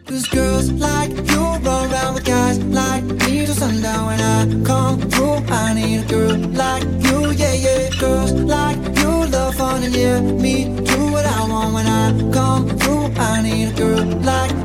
Cause girls like you run around with guys like me till sundown. When I come through, I need a girl like you, yeah, yeah. Girls like you love fun and yeah, me do what I want. When I come through, I need a girl like